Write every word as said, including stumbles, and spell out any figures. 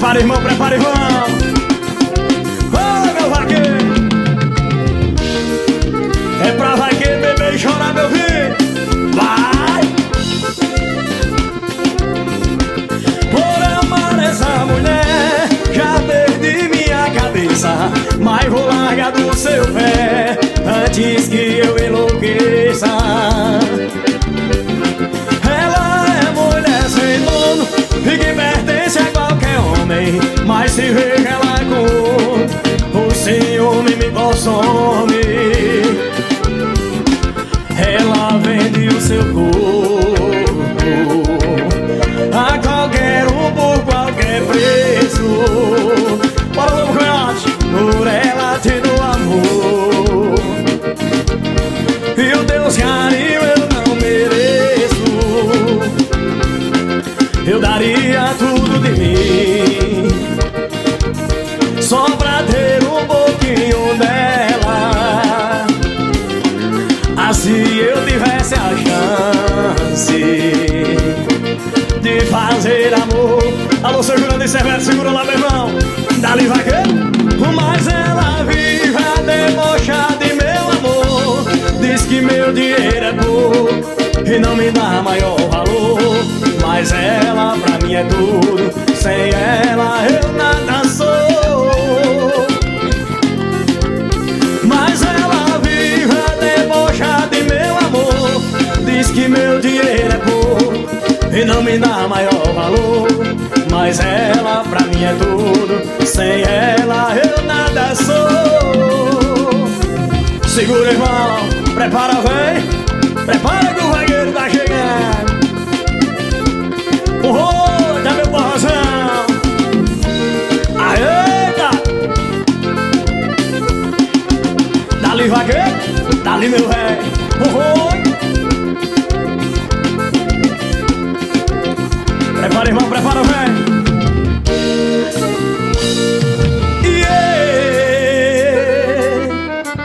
Prepara, irmão, prepara, irmão. Ô, meu vaqueiro. É pra vaqueiro beber e chorar, meu filho. Vai. Por amar essa mulher, já perdi minha cabeça, mas vou largar do seu pé antes que eu enlouqueça. Ela é mulher sem dono e que pertence a qualquer homem, mas se vê que ela com o ciúme me consome. Ela vende o seu corpo a qualquer um por qualquer preço. Bora, lobo coiote, por ela tendo amor. E o Deus carinho eu não mereço. Eu daria tudo de mim só pra ter um pouquinho dela. Assim eu tivesse a chance de fazer amor. Alô, segurando e Severo, segura lá, meu irmão. Dali vaqueiro. Mas ela vive a debochar de meu amor. Diz que meu dinheiro é pouco e não me dá maior valor. Mas ela pra mim é tudo, sem ela eu nada sou. Mas ela vive a debochar de meu amor. Diz que meu dinheiro é pouco e não me dá maior valor. Mas ela pra mim é tudo, sem ela eu nada sou. Segura, irmão, prepara, vem, prepara.